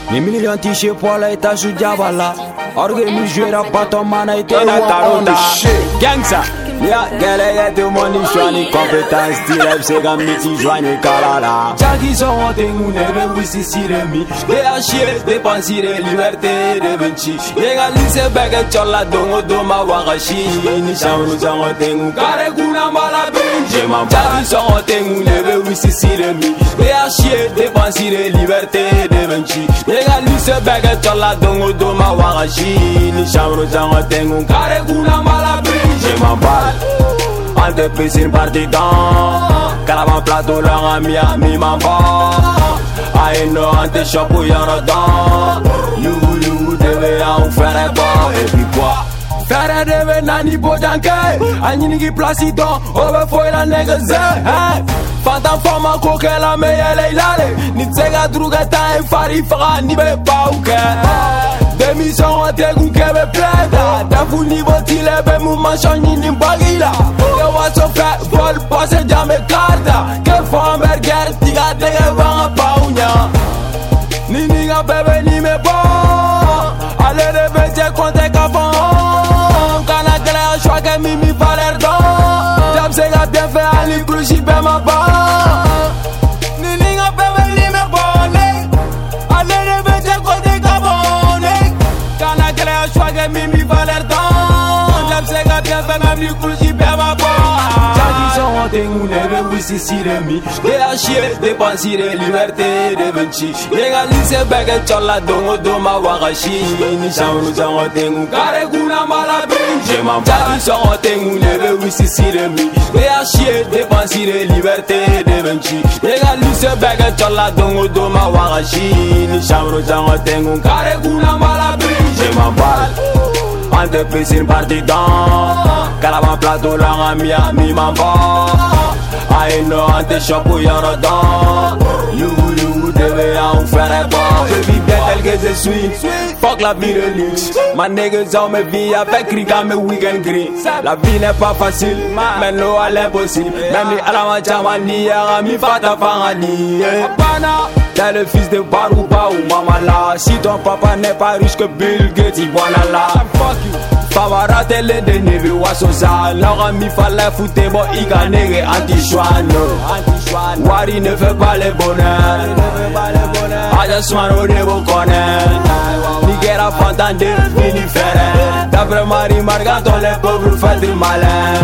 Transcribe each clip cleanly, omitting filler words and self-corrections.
Ni million t-shirt pour la étage du diabala. Organisé la paton mana et la carota. Gangsta. Ya gele ya de money shwani compétence direct c'est comme miti joigne kalala. Jagi son tengu nebe wisi siremi. De a chier dépenser liberté de benchi. Égaliser bege chola dongo doma wagashi. Ni shaunu zango tengu kare kuna mala benje ma. Jagi son tengu nebe wisi siremi. De a chier dépenser liberté de benchi. Égaliser bege chola dongo doma wagashi. Ni shaunu zango tengu kare kuna mala benje ma. Ante piscine parti dans Caravan plateau l'an mia mi mamba I know ante shop où y'en a dans You deve en faire bon et puis quoi Faire deve nani bojanke Anini ki placidon Ove foi la negeze Fantan fama koke la meye leilale Ni tsega druga ta e fari fara ni be pauke Démission tegun kebe pleda Dafu niveau tile be mouvement changi ni bagila Ke waso fe vol passe jame karda Ke famberger tiga tege vanga paunya Ni niga bebe ni me bon Ale de beje konte kafan Kana kele a choix ke mimi valer don Jab se ga bien fait ali krushi be ma ba Ni niga bebe ni me bon Ale de beje konte kafan Kana kele a choix ke mimi valer don Jab se ga bien fait même li krushi be ma ba Tengo neve wisi siremi De a chier dépenser liberté de benchi Égaliser bege chola dongo doma wagashi Ni shaunu zango tengu kare kuna mala benje ma. Jagi songo tengu neve wisi siremi De a chier dépenser liberté de benchi Égaliser bege chola dongo doma wagashi Ni shaunu zango tengu kare kuna mala benje ma. Ante piscine parti dans Caravan plateau l'an mia mi mamba I know ante shop où y'en a dans You deve en faire bon Je vis bien tel que je suis Fuck la vie de luxe Ma niggas on me vit avec Rika me weekend gris La vie n'est pas facile Mais non à l'impossible Même ni à la manchama ni à mi fata fangani T'es le fils de Barouba ou Mamala Si ton papa n'est pas riche que Bill Gates y voilà là Fama rate le de neve wasosa Laura mi fallait foutre bon ika nege anti-chouano Wari ne fait pas le bonheur Aja smano ne vous connaît Nigera fantan de fini ferre D'après Marie Margaton les pauvres fait du malin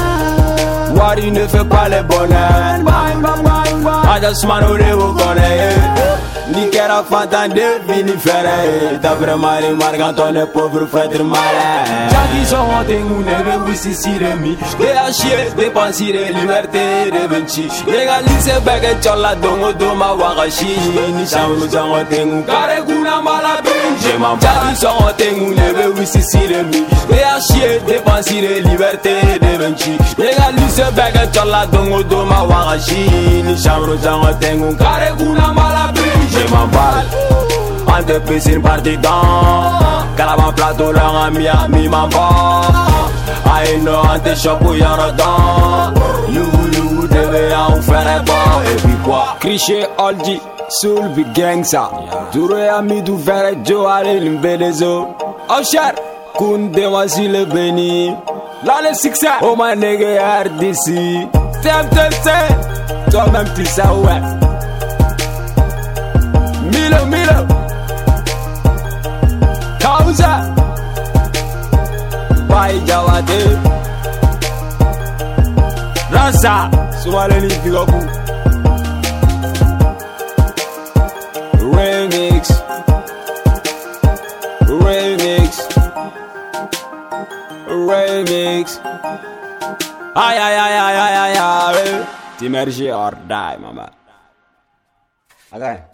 Wari ne fait pas le bonheur Aja smano ne vous connaît Nigera fantan de fini ferre D'après Marie Margaton les pauvres fait du malin Jagi son tengu neve wisi siremi De a chier dépenser liberté de benchi Égaliser bege chola dongo doma wagashi Ni shaunu zango tengu kare kuna mala benje ma. Jagi son tengu neve wisi siremi De a chier dépenser liberté de benchi Égaliser bege chola dongo doma wagashi Ni shaunu zango tengu kare kuna mala benje ma. Ante piscine parti dans Caravan plateau l'an mia mi mamba I know ante shop où y'en a dans You deve en faire bon et puis quoi Criché Oldi Soul big gangsta Duro ya mi du vere jo ale limbedezo Oh cher Kun demasi le beni Là le succès Oh my nigga RDC TMTC Toi-même tu sais ouais Milo Causa Pai Jawade Rasa Sumaleni Figoku Remix Ay Timerji or die mama. Okay.